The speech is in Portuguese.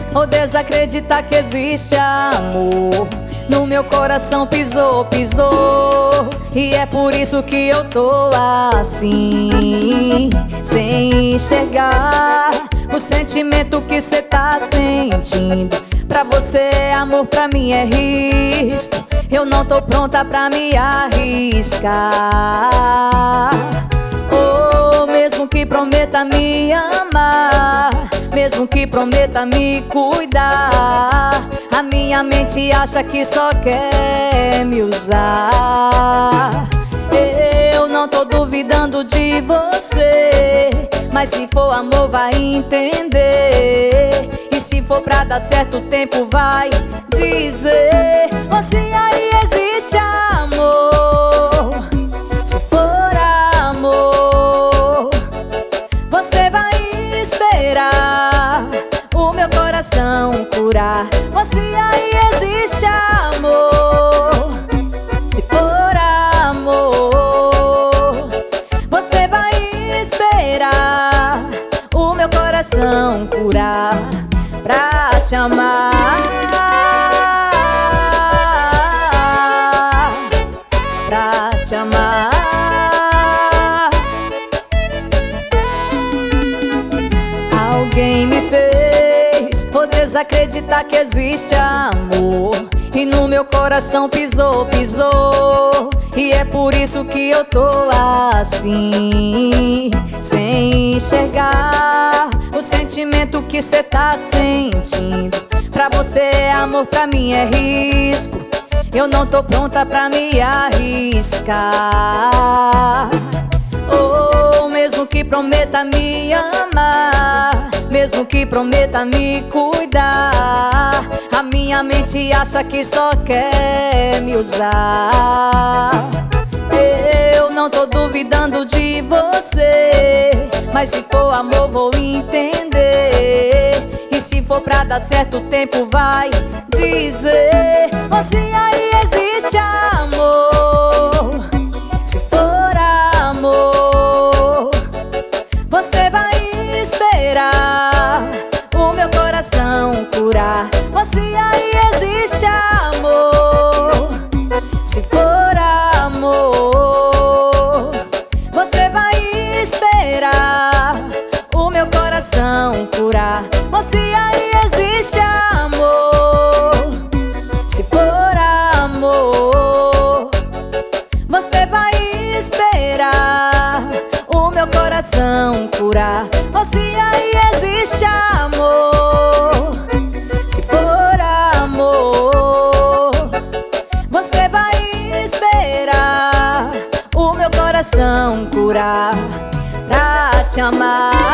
ou desacreditar que existe amor. No meu coração pisou, pisou, e é por isso que eu tô assim, sem enxergar o sentimento que cê tá sentindo. Pra você amor, pra mim é risco. Eu não tô pronta pra me arriscar. Oh, mesmo que prometa me amar, mesmo que prometa me cuidar, a minha mente acha que só quer me usar. Eu não tô duvidando de você, mas se for amor vai entender. E se for pra dar certo o tempo vai dizer. Ou se aí existe amor, se for amor, você vai esperar o meu coração curar. Ou se aí existe amor, se for amor, você vai esperar o meu coração curar pra te amar, pra te amar. Alguém me fez ou desacreditar que existe amor, e no meu coração pisou, pisou, e é por isso que eu tô assim, sem enxergar o sentimento que cê tá sentindo. Pra você amor, pra mim é risco. Eu não tô pronta pra me arriscar. Oh, mesmo que prometa me amar, mesmo que prometa me cuidar, a minha mente acha que só quer me usar. Eu não tô duvidando de você, mas se for amor vou entender. E se for pra dar certo o tempo vai dizer. Ou se aí existe amor, se for amor, você vai esperar o meu coração curar. Ou se aí existe amor, se for amor, você vai esperar o meu coração curar. Ou se aí existe amor, se for amor, você vai esperar o meu coração curar. Ou se aí existe amor, se for amor, você vai esperar o meu coração curar pra te amar.